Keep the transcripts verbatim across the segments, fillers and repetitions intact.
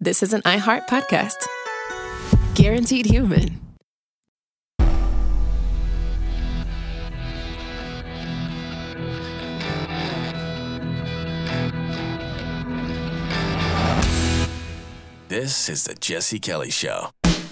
this is an iHeart podcast. Guaranteed Human. This is the Jesse Kelly Show.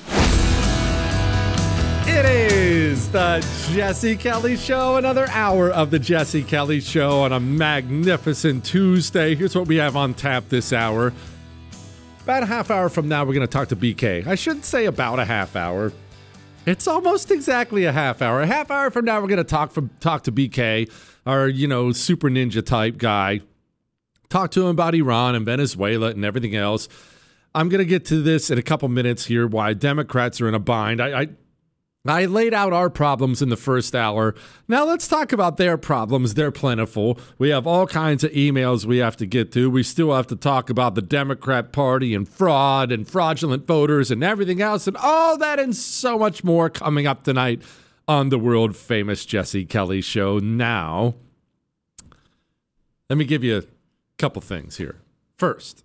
It is the Jesse Kelly Show, another hour of the Jesse Kelly Show on a magnificent Tuesday. Here's what we have on tap this hour. About a half hour from now, we're going to talk to B K. I shouldn't say about a half hour. It's almost exactly a half hour. A half hour from now, we're going to talk from talk to B K, our, you know, super ninja type guy. Talk to him about Iran and Venezuela and everything else. I'm going to get to this in a couple minutes here, why Democrats are in a bind. I, I I laid out our problems in the first hour. Now let's talk about their problems. They're plentiful. We have all kinds of emails we have to get to. We still have to talk about the Democrat Party and fraud and fraudulent voters and everything else and all that and so much more coming up tonight on the world famous Jesse Kelly Show. Now, let me give you a couple things here. First,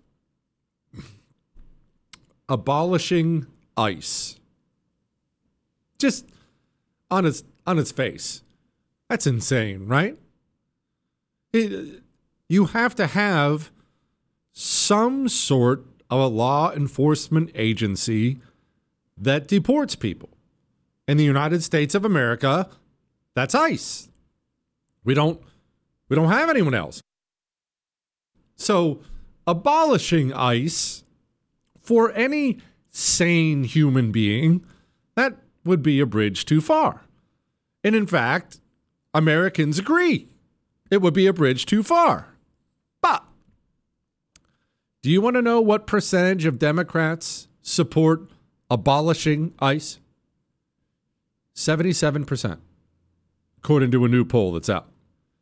abolishing ICE. Just on its on its face. That's insane, right? It, you have to have some sort of a law enforcement agency that deports people. In the United States of America, that's ICE. We don't we don't have anyone else. So, abolishing ICE for any sane human being, that would be a bridge too far. And in fact, Americans agree it would be a bridge too far. But do you want to know what percentage of Democrats support abolishing ICE? seventy-seven percent, according to a new poll that's out.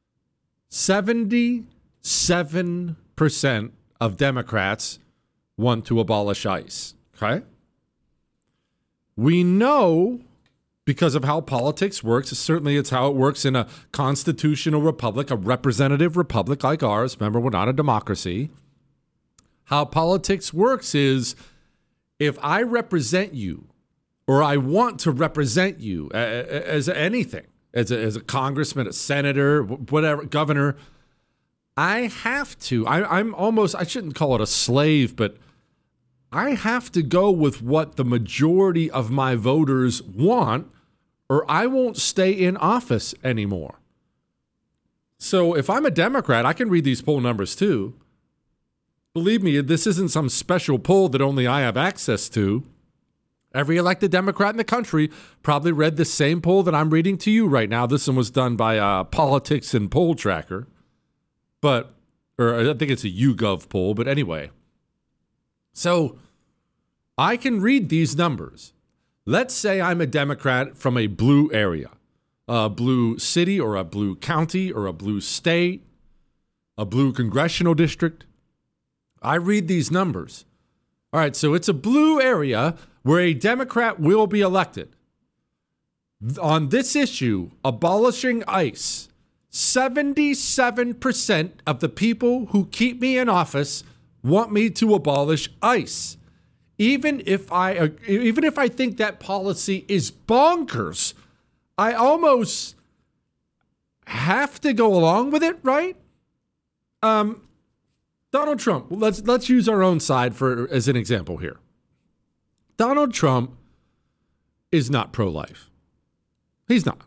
seventy-seven percent of Democrats want to abolish ICE. Okay? We know, because of how politics works, certainly it's how it works in a constitutional republic, a representative republic like ours. Remember, we're not a democracy. How politics works is if I represent you, or I want to represent you as anything, as a, as a congressman, a senator, whatever, governor, I have to, I, I'm almost, I shouldn't call it a slave, but I have to go with what the majority of my voters want, or I won't stay in office anymore. So if I'm a Democrat, I can read these poll numbers too. Believe me, this isn't some special poll that only I have access to. Every elected Democrat in the country probably read the same poll that I'm reading to you right now. This one was done by uh, Politics and Poll Tracker, but, or I think it's a YouGov poll, but anyway. So I can read these numbers. Let's say I'm a Democrat from a blue area, a blue city or a blue county or a blue state, a blue congressional district. I read these numbers. All right, so it's a blue area where a Democrat will be elected. On this issue, abolishing ICE, seventy-seven percent of the people who keep me in office want me to abolish ICE. Even if I even if I think that policy is bonkers, I almost have to go along with it, right? Um, Donald Trump, let's let's use our own side for as an example here. Donald Trump is not pro-life. He's not.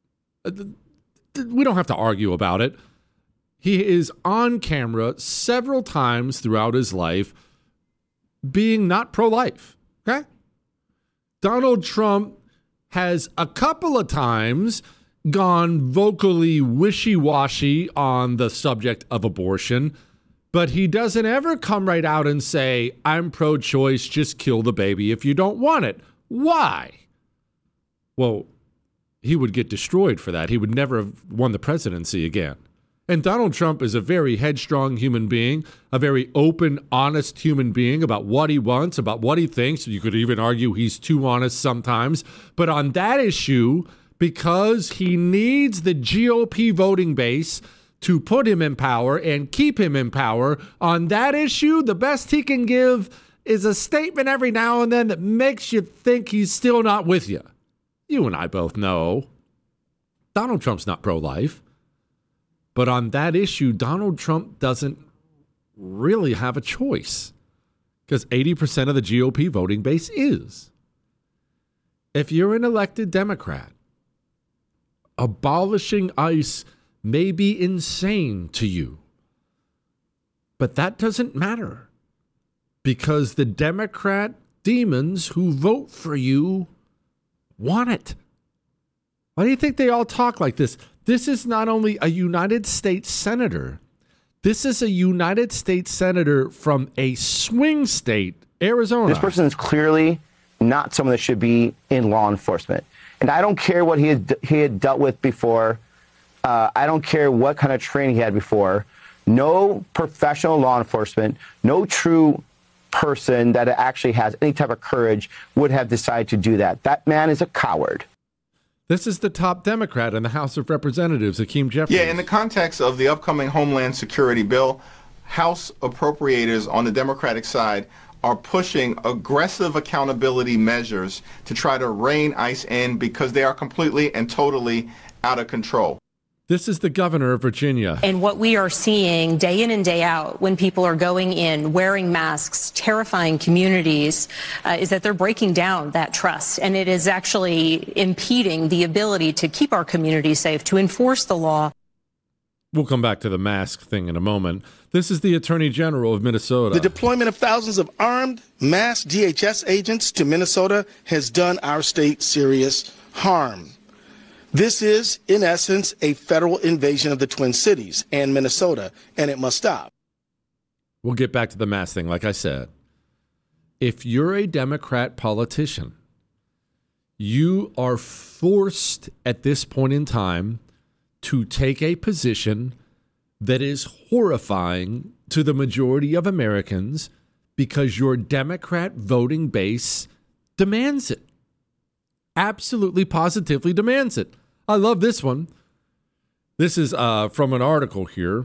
We don't have to argue about it. He is on camera several times throughout his life being not pro-life, okay? Donald Trump has a couple of times gone vocally wishy-washy on the subject of abortion, but he doesn't ever come right out and say, I'm pro-choice, just kill the baby if you don't want it. Why? Well, he would get destroyed for that. He would never have won the presidency again. And Donald Trump is a very headstrong human being, a very open, honest human being about what he wants, about what he thinks. You could even argue he's too honest sometimes. But on that issue, because he needs the G O P voting base to put him in power and keep him in power, on that issue, the best he can give is a statement every now and then that makes you think he's still not with you. You and I both know Donald Trump's not pro-life. But on that issue, Donald Trump doesn't really have a choice because eighty percent of the G O P voting base is. If you're an elected Democrat, abolishing ICE may be insane to you. But that doesn't matter because the Democrat demons who vote for you want it. Why do you think they all talk like this? This is not only a United States senator. This is a United States senator from a swing state, Arizona. This person is clearly not someone that should be in law enforcement. And I don't care what he had, he had dealt with before. Uh, I don't care what kind of training he had before. No professional law enforcement, no true person that actually has any type of courage would have decided to do that. That man is a coward. This is the top Democrat in the House of Representatives, Hakeem Jeffries. Yeah, in the context of the upcoming Homeland Security bill, House appropriators on the Democratic side are pushing aggressive accountability measures to try to rein ICE in because they are completely and totally out of control. This is the governor of Virginia. And what we are seeing day in and day out when people are going in, wearing masks, terrifying communities, uh, is that they're breaking down that trust. And it is actually impeding the ability to keep our communities safe, to enforce the law. We'll come back to the mask thing in a moment. This is the Attorney General of Minnesota. The deployment of thousands of armed, masked D H S agents to Minnesota has done our state serious harm. This is, in essence, a federal invasion of the Twin Cities and Minnesota, and it must stop. We'll get back to the mask thing. Like I said, if you're a Democrat politician, you are forced at this point in time to take a position that is horrifying to the majority of Americans because your Democrat voting base demands it. Absolutely, positively demands it. I love this one. This is uh, from an article here.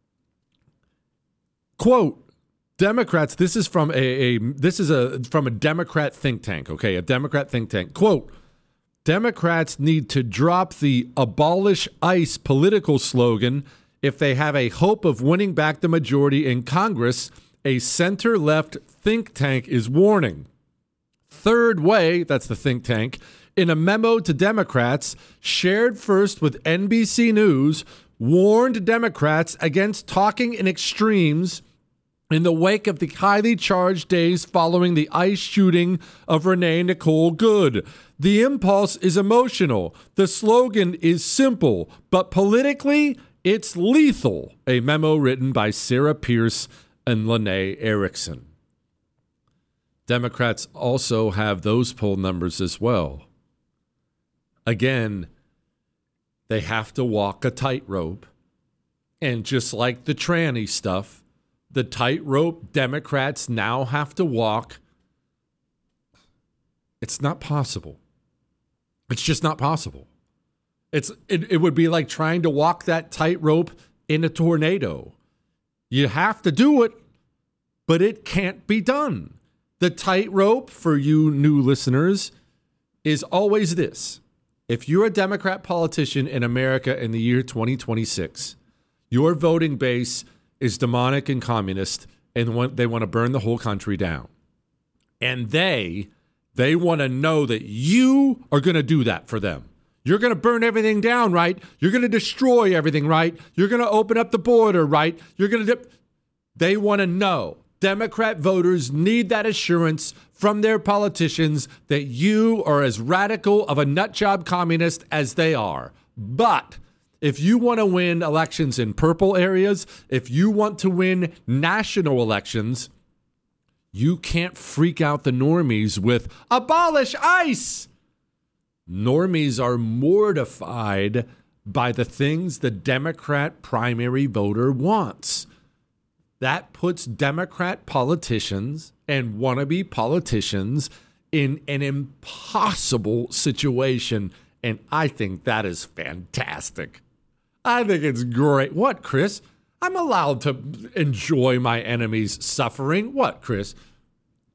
Quote, Democrats, this is from a, a this is a from a Democrat think tank, okay? A Democrat think tank. Quote, Democrats need to drop the abolish ICE political slogan if they have a hope of winning back the majority in Congress, a center-left think tank is warning. Third Way, that's the think tank, in a memo to Democrats shared first with N B C News, warned Democrats against talking in extremes in the wake of the highly charged days following the ICE shooting of Renee Nicole Good. The impulse is emotional. The slogan is simple, but politically, it's lethal. A memo written by Sarah Pierce and Lene Erickson. Democrats also have those poll numbers as well. Again, they have to walk a tightrope. And just like the tranny stuff, the tightrope Democrats now have to walk, it's not possible. It's just not possible. It's it, it would be like trying to walk that tightrope in a tornado. You have to do it, but it can't be done. The tightrope, for you new listeners, is always this. If you're a Democrat politician in America in the year twenty twenty-six, your voting base is demonic and communist, and they want to burn the whole country down. And they, they want to know that you are going to do that for them. You're going to burn everything down, right? You're going to destroy everything, right? You're going to open up the border, right? You're going to... They want to know. Democrat voters need that assurance from their politicians that you are as radical of a nutjob communist as they are. But if you want to win elections in purple areas, if you want to win national elections, you can't freak out the normies with abolish ICE. Normies are mortified by the things the Democrat primary voter wants. That puts Democrat politicians and wannabe politicians in an impossible situation. And I think that is fantastic. I think it's great. What, Chris? I'm allowed to enjoy my enemy's suffering. What, Chris?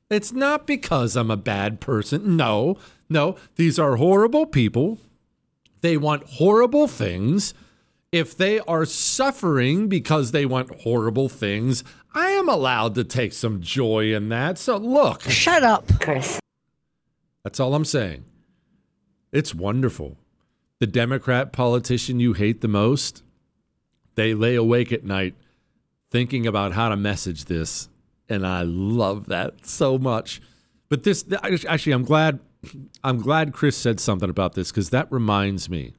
It's not because I'm a bad person. No, no. These are horrible people. They want horrible things. If they are suffering because they want horrible things, I am allowed to take some joy in that. So look. Shut up, Chris. That's all I'm saying. It's wonderful. The Democrat politician you hate the most, they lay awake at night thinking about how to message this. And I love that so much. But this, actually, I'm glad, I'm glad Chris said something about this, because that reminds me.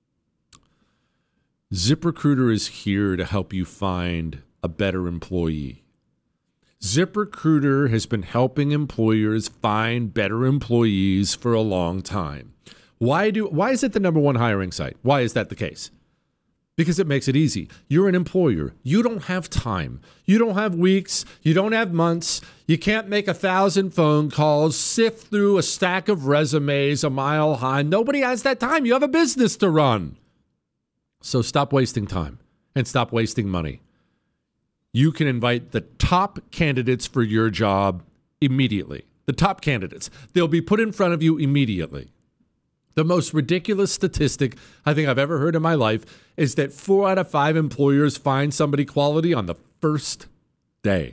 ZipRecruiter is here to help you find a better employee. ZipRecruiter has been helping employers find better employees for a long time. Why do? Why is it the number one hiring site? Why is that the case? Because it makes it easy. You're an employer. You don't have time. You don't have weeks. You don't have months. You can't make a thousand phone calls, sift through a stack of resumes a mile high. Nobody has that time. You have a business to run. So stop wasting time and stop wasting money. You can invite the top candidates for your job immediately. The top candidates. They'll be put in front of you immediately. The most ridiculous statistic I think I've ever heard in my life is that four out of five employers find somebody quality on the first day.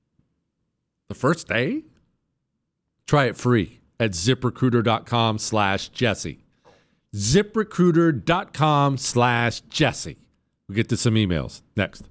The first day? Try it free at ZipRecruiter.com slash Jesse. ZipRecruiter.com slash Jesse. We'll get to some emails next.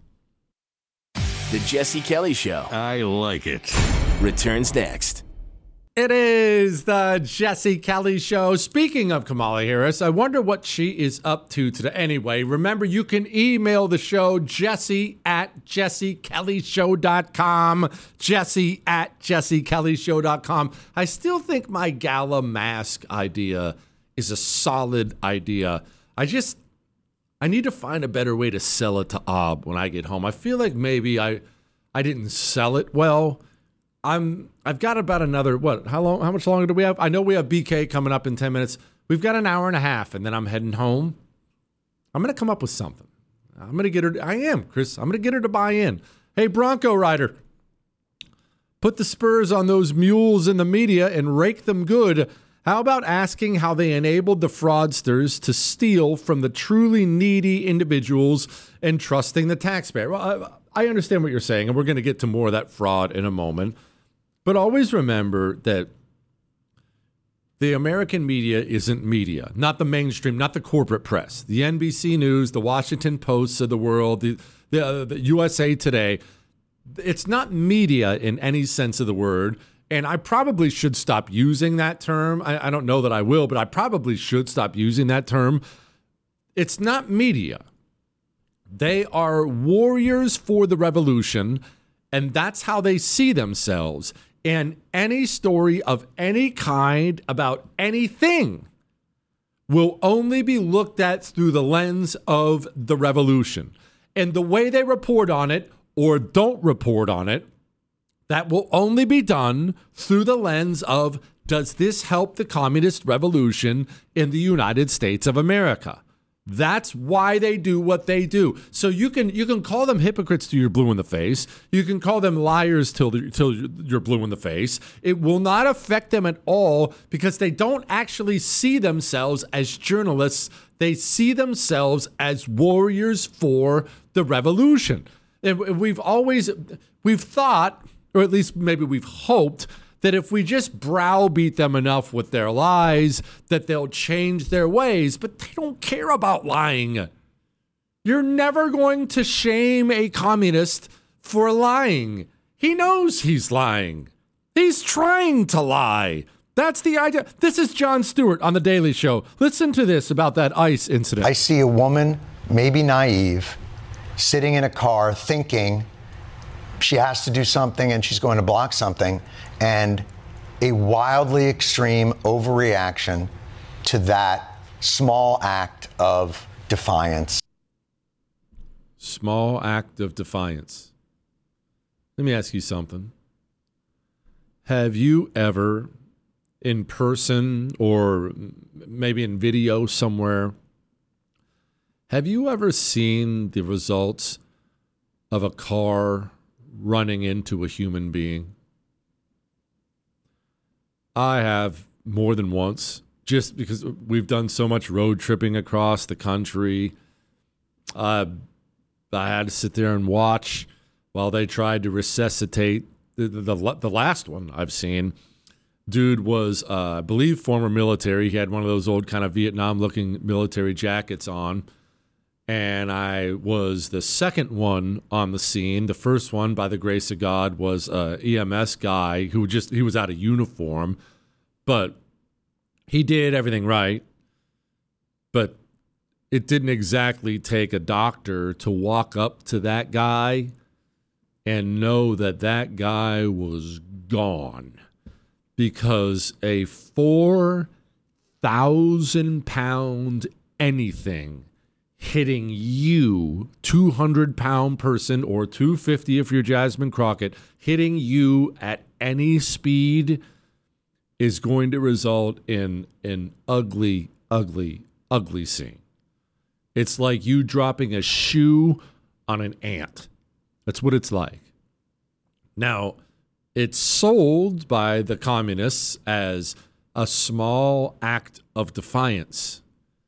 The Jesse Kelly Show I like it. returns next. It is the Jesse Kelly Show. Speaking of Kamala Harris, I wonder what she is up to today. Anyway, remember, you can email the show, Jesse at jesse kelly show dot com. Jesse at jesse kelly show dot com. I still think my gala mask idea is a solid idea. I just, I need to find a better way to sell it to Ob when I get home. I feel like maybe I, I didn't sell it well. I'm, I've got about another, what, how long, how much longer do we have? I know we have B K coming up in ten minutes. We've got an hour and a half, and then I'm heading home. I'm going to come up with something. I'm going to get her, I am, Chris. I'm going to get her to buy in. Hey, Bronco rider, put the spurs on those mules in the media and rake them good. How about asking how they enabled the fraudsters to steal from the truly needy individuals and trusting the taxpayer? Well, I, I understand what you're saying, and we're going to get to more of that fraud in a moment. But always remember that the American media isn't media, not the mainstream, not the corporate press. The N B C News, the Washington Post of the world, the, the, uh, the U S A Today. It's not media in any sense of the word. And I probably should stop using that term. I, I don't know that I will, but I probably should stop using that term. It's not media. They are warriors for the revolution, and that's how they see themselves. And any story of any kind about anything will only be looked at through the lens of the revolution. And the way they report on it or don't report on it, that will only be done through the lens of, does this help the communist revolution in the United States of America? That's why they do what they do. So you can you can call them hypocrites till you're blue in the face. You can call them liars till till you're blue in the face. It will not affect them at all because they don't actually see themselves as journalists. They see themselves as warriors for the revolution. And we've always we've thought, or at least maybe we've hoped, that if we just browbeat them enough with their lies, that they'll change their ways. But they don't care about lying. You're never going to shame a communist for lying. He knows he's lying. He's trying to lie. That's the idea. This is Jon Stewart on The Daily Show. Listen to this about that ICE incident. I see a woman, maybe naive, sitting in a car thinking she has to do something and she's going to block something, and a wildly extreme overreaction to that small act of defiance. Small act of defiance. Let me ask you something. Have you ever, in person or maybe in video somewhere, have you ever seen the results of a car running into a human being? I have more than once, just because we've done so much road tripping across the country. Uh, I had to sit there and watch while they tried to resuscitate the, the, the, the last one I've seen. Dude was, uh, I believe, former military. He had one of those old kind of Vietnam-looking military jackets on. And I was the second one on the scene. The first one, by the grace of God, was a E M S guy who just, he was out of uniform. But he did everything right. But it didn't exactly take a doctor to walk up to that guy and know that that guy was gone. Because a four thousand pound anything hitting you, two hundred pound person, or two fifty if you're Jasmine Crockett, hitting you at any speed is going to result in an ugly, ugly, ugly scene. It's like you dropping a shoe on an ant. That's what it's like. Now, it's sold by the communists as a small act of defiance.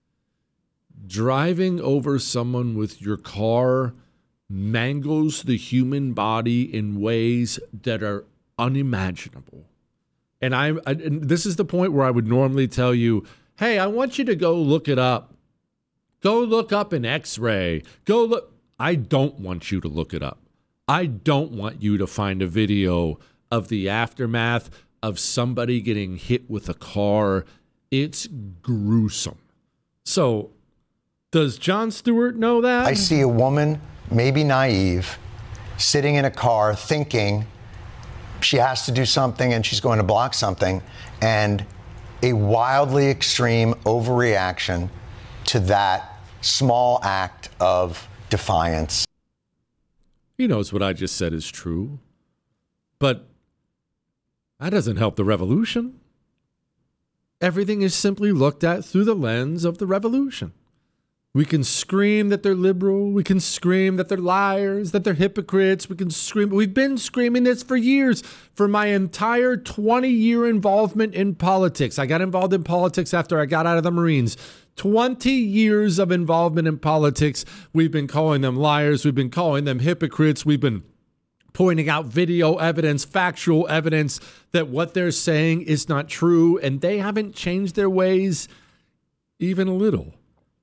Driving over someone with your car mangles the human body in ways that are unimaginable. And I, I and this is the point where I would normally tell you, hey, I want you to go look it up. Go look up an X-ray. Go look. I don't want you to look it up. I don't want you to find a video of the aftermath of somebody getting hit with a car. It's gruesome. So, does Jon Stewart know that? I see a woman, maybe naive, sitting in a car thinking she has to do something and she's going to block something, and a wildly extreme overreaction to that small act of defiance. He knows what I just said is true, but that doesn't help the revolution. Everything is simply looked at through the lens of the revolution. We can scream that they're liberal. We can scream that they're liars, that they're hypocrites. We can scream. We've been screaming this for years, for my entire twenty-year involvement in politics. I got involved in politics after I got out of the Marines. twenty years of involvement in politics. We've been calling them liars. We've been calling them hypocrites. We've been pointing out video evidence, factual evidence that what they're saying is not true, and they haven't changed their ways even a little.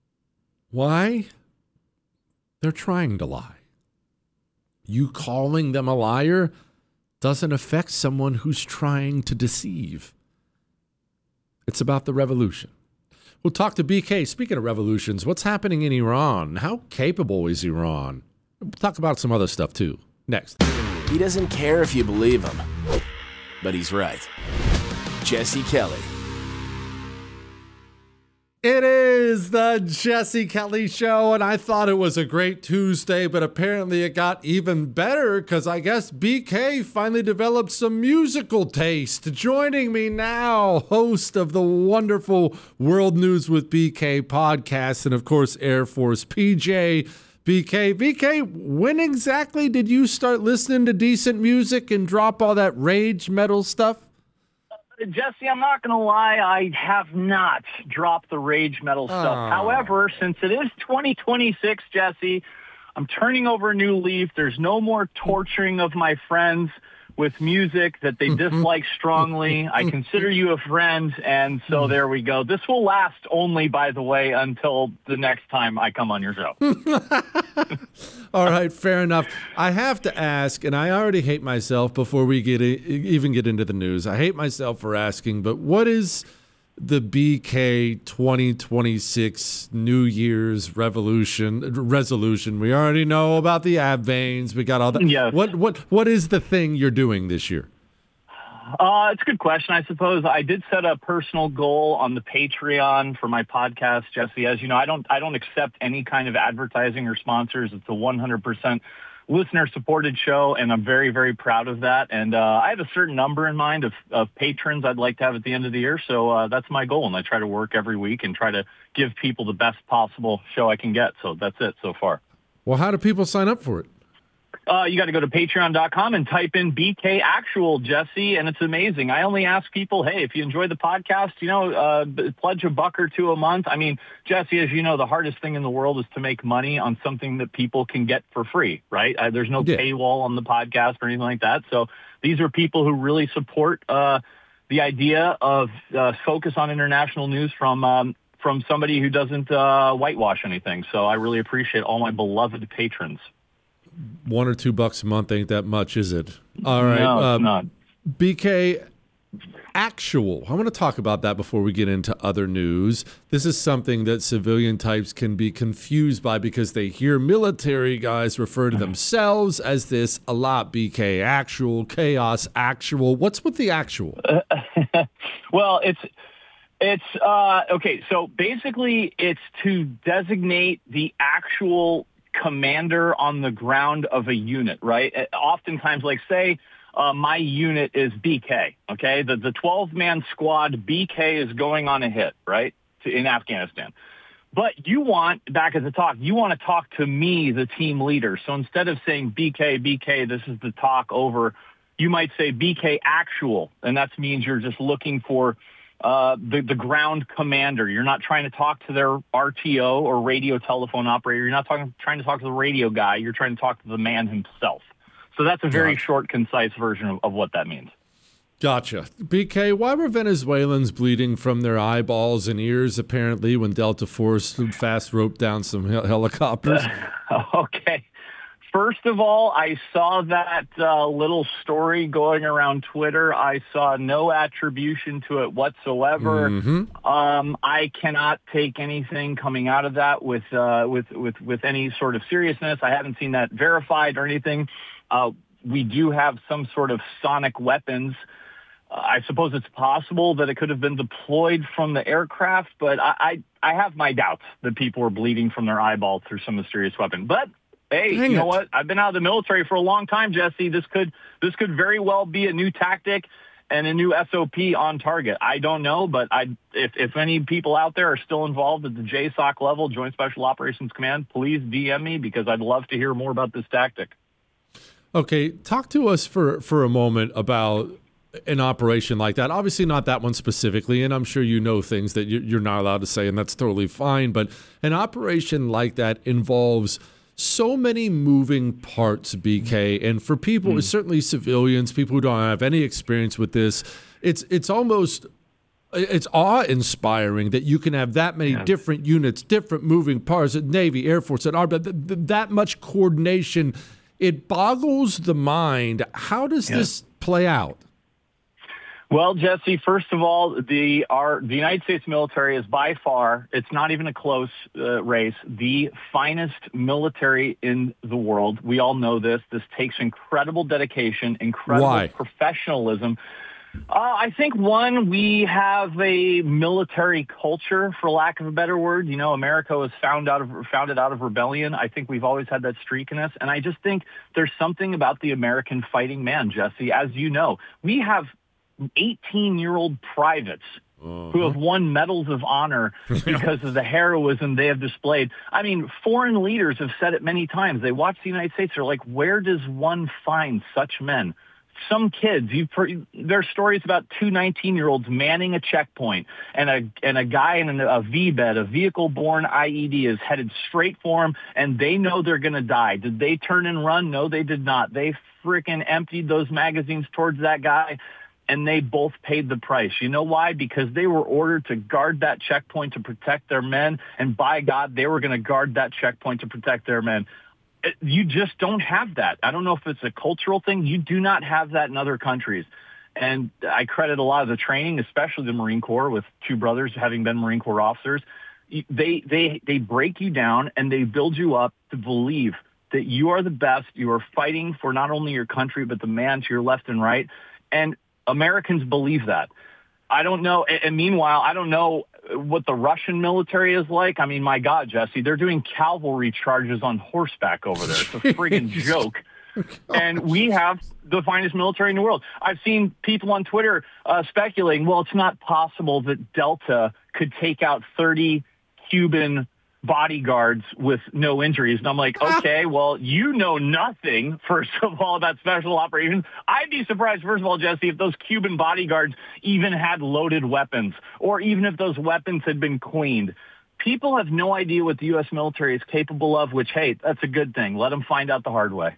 Why? They're trying to lie. You calling them a liar doesn't affect someone who's trying to deceive. It's about the revolution. We'll talk to B K. Speaking of revolutions, what's happening in Iran? How capable is Iran? We'll talk about some other stuff too. Next. He doesn't care if you believe him, but he's right. Jesse Kelly. It is the Jesse Kelly Show, and I thought it was a great Tuesday, but apparently it got even better because I guess B K finally developed some musical taste. Joining me now, host of the wonderful World News with B K podcast, and of course, Air Force P J. B K, B K, when exactly did you start listening to decent music and drop all that rage metal stuff? Jesse, I'm not going to lie. I have not dropped the rage metal stuff. Oh. However, since it is twenty twenty-six, Jesse, I'm turning over a new leaf. There's no more torturing of my friends with music that they dislike strongly. I consider you a friend, and so there we go. This will last only, by the way, until the next time I come on your show. All right, fair enough. I have to ask, and I already hate myself before we get even get into the news. I hate myself for asking, but what is the B K twenty twenty-six New Year's revolution resolution? We already know about the ab veins. We got all that. Yes. What what what is the thing you're doing this year? Uh, it's a good question. I suppose I did set a personal goal on the Patreon for my podcast, Jesse. As you know, I don't I don't accept any kind of advertising or sponsors. It's a one hundred percent listener-supported show, and I'm very, very proud of that. And uh, I have a certain number in mind of, of patrons I'd like to have at the end of the year, so uh, that's my goal, and I try to work every week and try to give people the best possible show I can get. So that's it so far. Well, how do people sign up for it? Uh, you got to go to patreon dot com and type in B K Actual, Jesse, and it's amazing. I only ask people, hey, if you enjoy the podcast, you know, uh, pledge a buck or two a month. I mean, Jesse, as you know, the hardest thing in the world is to make money on something that people can get for free, right? Uh, there's no yeah. paywall on the podcast or anything like that. So these are people who really support uh, the idea of uh, focus on international news from um, from somebody who doesn't uh, whitewash anything. So I really appreciate all my beloved patrons. One or two bucks a month ain't that much, is it? All right. No, it's um, not. B K Actual. I want to talk about that before we get into other news. This is something that civilian types can be confused by because they hear military guys refer to themselves as this a lot. B K Actual, Chaos Actual. What's with the actual? Uh, well, it's it's uh, okay. So basically, it's to designate the actual commander on the ground of a unit, right? Oftentimes, like say, uh, my unit is B K, okay? The the twelve-man squad, B K is going on a hit, right, to, in Afghanistan. But you want, back at the talk, you want to talk to me, the team leader. So instead of saying B K, B K, this is the talk over, you might say B K Actual, and that means you're just looking for Uh, the, the ground commander. You're not trying to talk to their R T O or radio telephone operator. You're not talking, trying to talk to the radio guy. You're trying to talk to the man himself. So that's a very gotcha. short, concise version of, of what that means. Gotcha. B K, why were Venezuelans bleeding from their eyeballs and ears, apparently, when Delta Force fast roped down some hel- helicopters? Okay. First of all, I saw that uh, little story going around Twitter. I saw no attribution to it whatsoever. Mm-hmm. Um, I cannot take anything coming out of that with, uh, with with with any sort of seriousness. I haven't seen that verified or anything. Uh, we do have some sort of sonic weapons. Uh, I suppose it's possible that it could have been deployed from the aircraft, but I, I, I have my doubts that people were bleeding from their eyeballs through some mysterious weapon. But Hey, Dang you know it. what? I've been out of the military for a long time, Jesse. This could this could very well be a new tactic and a new S O P on target. I don't know, but I if, if any people out there are still involved at the J SOC level, Joint Special Operations Command, please D M me because I'd love to hear more about this tactic. Okay, talk to us for, for a moment about an operation like that. Obviously not that one specifically, and I'm sure you know things that you're not allowed to say, and that's totally fine. But an operation like that involves so many moving parts, B K, and for people, mm. certainly civilians, people who don't have any experience with this, it's it's almost it's awe-inspiring that you can have that many yeah. different units, different moving parts, at Navy, Air Force, and Army, that, that much coordination. It boggles the mind. How does yeah. this play out? Well, Jesse, first of all, the our the United States military is by far, it's not even a close uh, race, the finest military in the world. We all know this. This takes incredible dedication, incredible Why? professionalism. Uh, I think, one, we have a military culture, for lack of a better word. You know, America was found out of, founded out of rebellion. I think we've always had that streak in us. And I just think there's something about the American fighting man, Jesse. As you know, we have eighteen-year-old privates uh-huh. who have won medals of honor because of the heroism they have displayed. I mean, foreign leaders have said it many times. They watch the United States. They're like, where does one find such men? Some kids, you've heard, there are stories about two nineteen-year-olds manning a checkpoint, and a and a guy in a V BED, a vehicle-borne I E D, is headed straight for them, and they know they're going to die. Did they turn and run? No, they did not. They freaking emptied those magazines towards that guy, and they both paid the price. You know why? Because they were ordered to guard that checkpoint to protect their men, and by God, they were going to guard that checkpoint to protect their men. You just don't have that. I don't know if it's a cultural thing. You do not have that in other countries. And I credit a lot of the training, especially the Marine Corps, with two brothers having been Marine Corps officers. They, they, they break you down, and they build you up to believe that you are the best. You are fighting for not only your country, but the man to your left and right. And Americans believe that. I don't know. And meanwhile, I don't know what the Russian military is like. I mean, my God, Jesse, they're doing cavalry charges on horseback over there. It's a friggin' joke. And we have the finest military in the world. I've seen people on Twitter uh, speculating, well, it's not possible that Delta could take out thirty Cuban bodyguards with no injuries. And I'm like, okay, well, you know nothing, first of all, about special operations. I'd be surprised, first of all, Jesse, if those Cuban bodyguards even had loaded weapons, or even if those weapons had been cleaned. People have no idea what the U S military is capable of, which, hey, that's a good thing. Let them find out the hard way.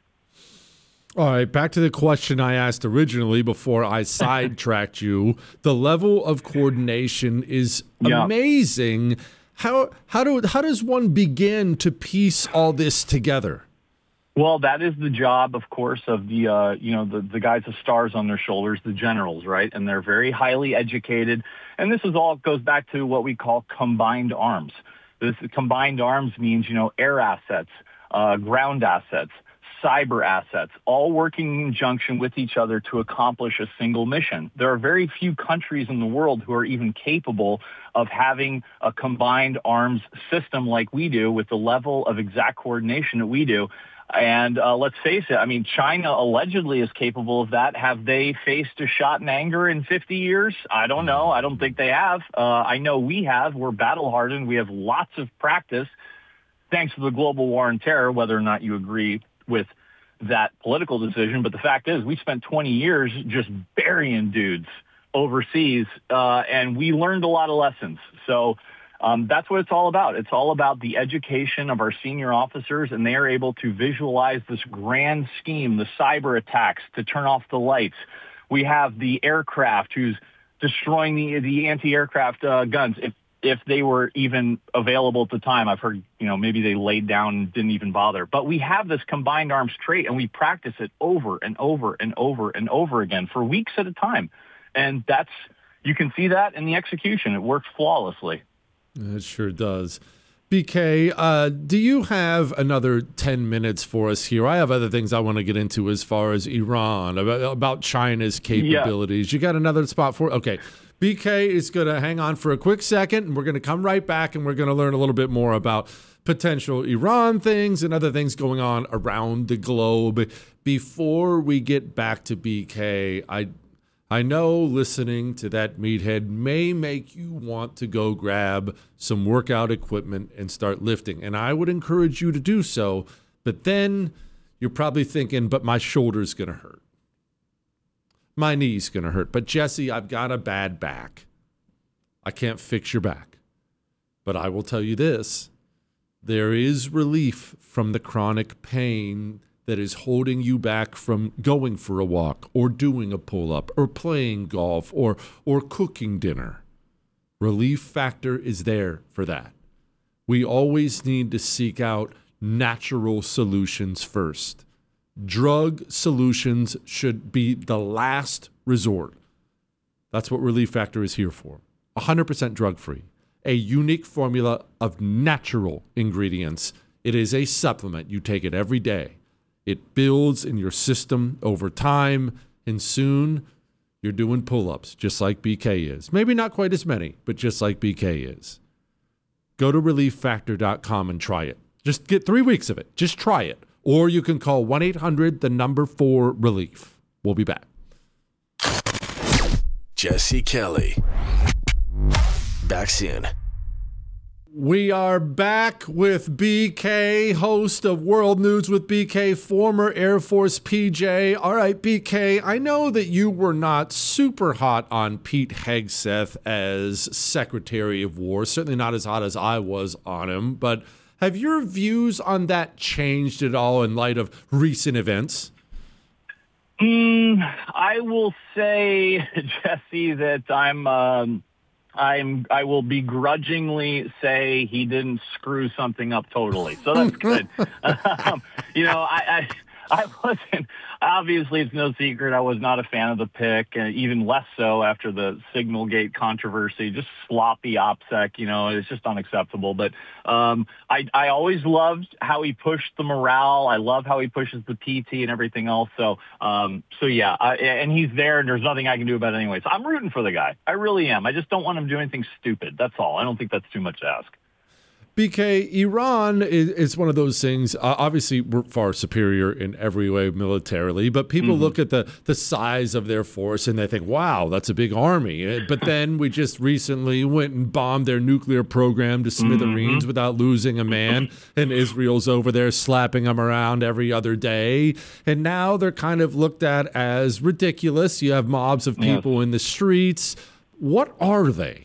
All right, back to the question I asked originally before I sidetracked you. The level of coordination is Yeah. amazing. How how do how does one begin to piece all this together? Well, that is the job, of course, of the uh, you know the, the guys with stars on their shoulders, the generals, right? And they're very highly educated. And this is all goes back to what we call combined arms. This combined arms means you know air assets, uh, ground assets, cyber assets, all working in conjunction with each other to accomplish a single mission. There are very few countries in the world who are even capable of having a combined arms system like we do with the level of exact coordination that we do. And uh, let's face it, I mean, China allegedly is capable of that. Have they faced a shot in anger in fifty years? I don't know. I don't think they have. Uh, I know we have. We're battle hardened. We have lots of practice thanks to the global war on terror, whether or not you agree with that political decision. But the fact is, we spent twenty years just burying dudes overseas, uh, and we learned a lot of lessons. So um, that's what it's all about. It's all about the education of our senior officers, and they are able to visualize this grand scheme, the cyber attacks, to turn off the lights. We have the aircraft who's destroying the, the anti-aircraft uh, guns. If if they were even available at the time. I've heard, you know, maybe they laid down and didn't even bother. But we have this combined arms trait, and we practice it over and over and over and over again for weeks at a time. And that's, you can see that in the execution. It works flawlessly. It sure does. B K, uh, do you have another ten minutes for us here? I have other things I want to get into as far as Iran, about, about China's capabilities. Yeah. You got another spot for Okay. B K is going to hang on for a quick second, and we're going to come right back, and we're going to learn a little bit more about potential Iran things and other things going on around the globe. Before we get back to B K, I I know listening to that meathead may make you want to go grab some workout equipment and start lifting, and I would encourage you to do so, but then you're probably thinking, but my shoulder's going to hurt. My knee's going to hurt. But, Jesse, I've got a bad back. I can't fix your back. But I will tell you this. There is relief from the chronic pain that is holding you back from going for a walk or doing a pull-up or playing golf or, or cooking dinner. Relief Factor is there for that. We always need to seek out natural solutions first. Drug solutions should be the last resort. That's what Relief Factor is here for. one hundred percent drug-free. A unique formula of natural ingredients. It is a supplement. You take it every day. It builds in your system over time, and soon you're doing pull-ups just like B K is. Maybe not quite as many, but just like B K is. Go to relief factor dot com and try it. Just get three weeks of it. Just try it. Or you can call one eight hundred the number four relief. We'll be back. Jesse Kelly. Back soon. We are back with B K, host of World News with B K, former Air Force P J. All right, B K, I know that you were not super hot on Pete Hegseth as Secretary of War, certainly not as hot as I was on him, but have your views on that changed at all in light of recent events? Mm, I will say, Jesse, that I'm, um, I'm, I will begrudgingly say he didn't screw something up totally. So that's good. um, you know, I, I, I wasn't. Obviously, it's no secret I was not a fan of the pick, and even less so after the Signalgate controversy. Just sloppy OPSEC, you know, it's just unacceptable. But um, I, I always loved how he pushed the morale. I love how he pushes the P T and everything else. So, um, so yeah, I, and he's there, and there's nothing I can do about it anyway. So I'm rooting for the guy. I really am. I just don't want him to do anything stupid. That's all. I don't think that's too much to ask. B K, Iran is, is one of those things. Uh, obviously, we're far superior in every way militarily, but people mm-hmm. look at the, the size of their force and they think, wow, that's a big army. But then we just recently went and bombed their nuclear program to smithereens mm-hmm. without losing a man, and Israel's over there slapping them around every other day. And now they're kind of looked at as ridiculous. You have mobs of people yes. in the streets. What are they?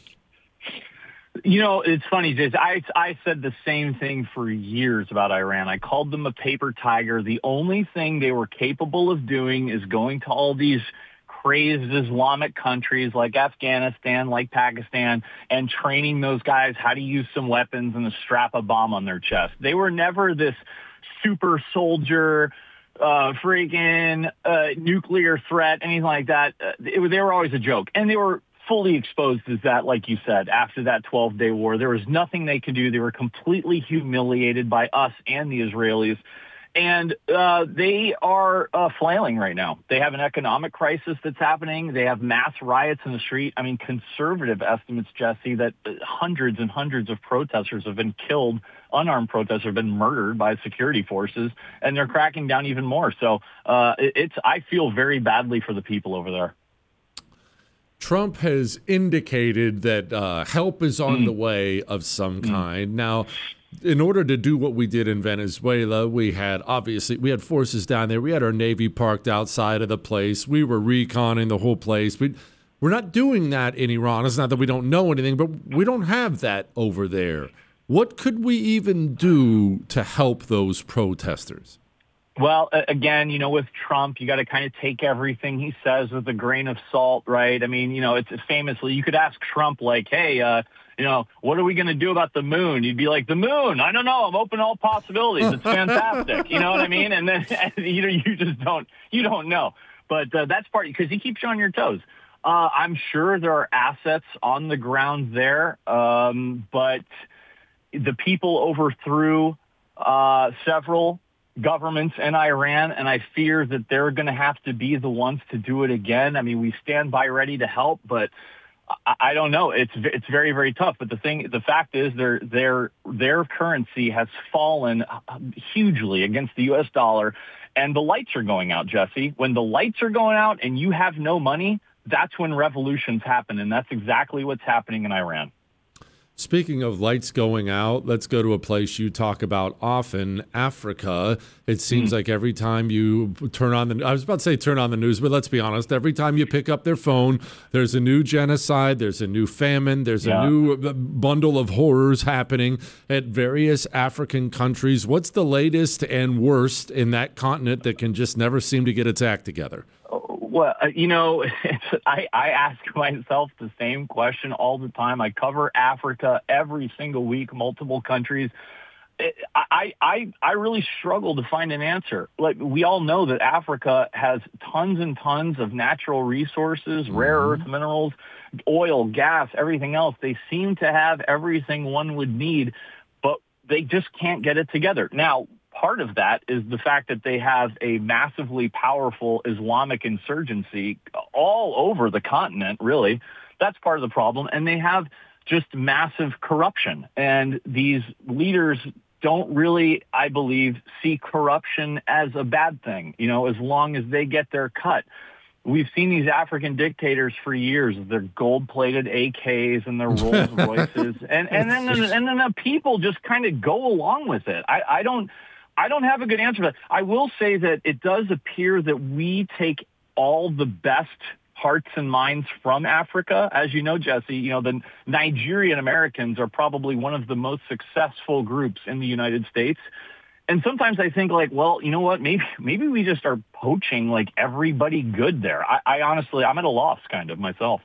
You know, it's funny, Jason. I, I said the same thing for years about Iran. I called them a paper tiger. The only thing they were capable of doing is going to all these crazed Islamic countries like Afghanistan, like Pakistan, and training those guys how to use some weapons and to strap a bomb on their chest. They were never this super soldier, uh, freaking uh, nuclear threat, anything like that. Uh, it, they were always a joke. And they were fully exposed as that, like you said, after that twelve-day war. There was nothing they could do. They were completely humiliated by us and the Israelis. And uh, they are uh, flailing right now. They have an economic crisis that's happening. They have mass riots in the street. I mean, conservative estimates, Jesse, that hundreds and hundreds of protesters have been killed. Unarmed protesters have been murdered by security forces, and they're cracking down even more. So uh, it's I feel very badly for the people over there. Trump has indicated that uh, help is on mm. the way of some mm. kind. Now, in order to do what we did in Venezuela, we had obviously we had forces down there. We had our Navy parked outside of the place. We were reconning the whole place. We, we're not doing that in Iran. It's not that we don't know anything, but we don't have that over there. What could we even do to help those protesters? Well, again, you know, with Trump, you got to kind of take everything he says with a grain of salt, right? I mean, you know, it's famously, you could ask Trump, like, hey, uh, you know, what are we going to do about the moon? You'd be like, the moon, I don't know. I'm open to all possibilities. It's fantastic. You know what I mean? And then you know, you just don't, you don't know. But uh, that's part, because he keeps you on your toes. Uh, I'm sure there are assets on the ground there, um, but the people overthrew uh, several governments in Iran, and I fear that they're going to have to be the ones to do it again. I mean, we stand by ready to help, but I, I don't know. It's it's very, very tough. But the thing, the fact is, their their their currency has fallen hugely against the U S dollar, and the lights are going out, Jesse. When the lights are going out and you have no money, that's when revolutions happen, and that's exactly what's happening in Iran. Speaking of lights going out, let's go to a place you talk about often, Africa. It seems mm. like every time you turn on the, I was about to say turn on the news, but let's be honest, every time you pick up their phone, there's a new genocide, there's a new famine, there's yeah. a new bundle of horrors happening at various African countries. What's the latest and worst in that continent that can just never seem to get its act together? Well, uh, you know, it's, I, I ask myself the same question all the time. I cover Africa every single week, multiple countries. It, I, I, I really struggle to find an answer. Like, we all know that Africa has tons and tons of natural resources, mm-hmm. rare earth minerals, oil, gas, everything else. They seem to have everything one would need, but they just can't get it together. Now, part of that is the fact that they have a massively powerful Islamic insurgency all over the continent, really. That's part of the problem. And they have just massive corruption. And these leaders don't really, I believe, see corruption as a bad thing, you know, as long as they get their cut. We've seen these African dictators for years, their gold-plated A Ks and their Rolls Royces. and, and, then, and then the people just kind of go along with it. I, I don't... I don't have a good answer for that. I will say that it does appear that we take all the best hearts and minds from Africa. As you know, Jesse, you know, the Nigerian Americans are probably one of the most successful groups in the United States. And sometimes I think, like, well, you know what, maybe maybe we just are poaching, like, everybody good there. I, I honestly, I'm at a loss kind of myself.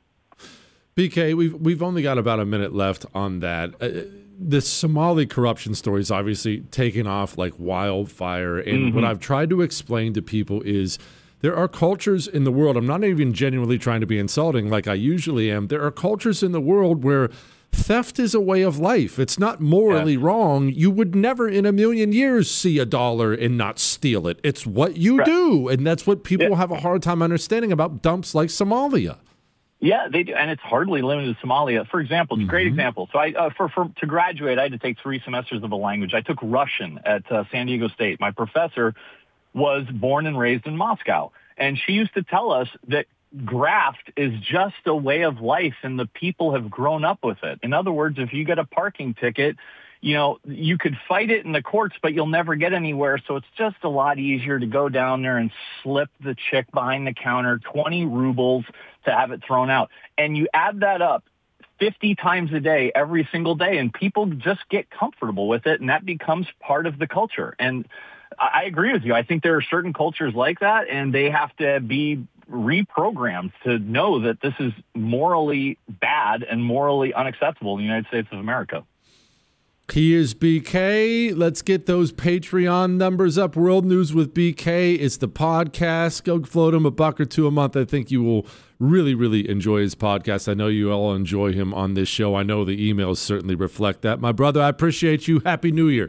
B K, we've, we've only got about a minute left on that. Uh, the Somali corruption story is obviously taking off like wildfire. And mm-hmm. what I've tried to explain to people is there are cultures in the world, I'm not even genuinely trying to be insulting like I usually am. There are cultures in the world where theft is a way of life. It's not morally yeah. wrong. You would never in a million years see a dollar and not steal it. It's what you right. do. And that's what people yeah. have a hard time understanding about dumps like Somalia. Yeah, they do, and it's hardly limited to Somalia. For example, it's a great Mm-hmm. example. So, I uh, for, for to graduate, I had to take three semesters of a language. I took Russian at uh, San Diego State. My professor was born and raised in Moscow, and she used to tell us that graft is just a way of life, and the people have grown up with it. In other words, if you get a parking ticket, you know, you could fight it in the courts, but you'll never get anywhere. So it's just a lot easier to go down there and slip the chick behind the counter twenty rubles to have it thrown out. And you add that up fifty times a day, every single day, and people just get comfortable with it, and that becomes part of the culture. And I agree with you. I think there are certain cultures like that, and they have to be reprogrammed to know that this is morally bad and morally unacceptable in the United States of America. He is B K. Let's get those Patreon numbers up. World News with B K. It's the podcast. Go float him a buck or two a month. I think you will really, really enjoy his podcast. I know you all enjoy him on this show. I know the emails certainly reflect that. My brother, I appreciate you. Happy New Year.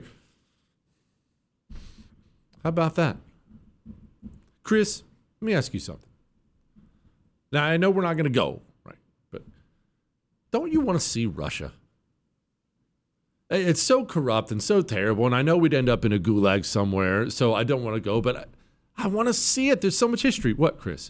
How about that? Chris, let me ask you something. Now, I know we're not going to go, right? But don't you want to see Russia? It's so corrupt and so terrible, and I know we'd end up in a gulag somewhere, so I don't want to go, but I, I want to see it. There's so much history. What, Chris?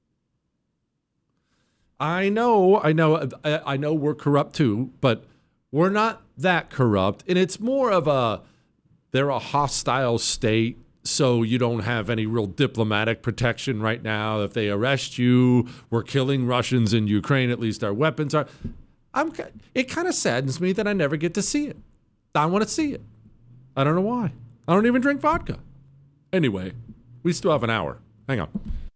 I know, I know, I, I know we're corrupt too, but we're not that corrupt, and it's more of a, they're a hostile state, so you don't have any real diplomatic protection right now. If they arrest you, we're killing Russians in Ukraine, at least our weapons are. I'm, it kind of saddens me that I never get to see it. I want to see it. I don't know why. I don't even drink vodka. Anyway, we still have an hour. Hang on.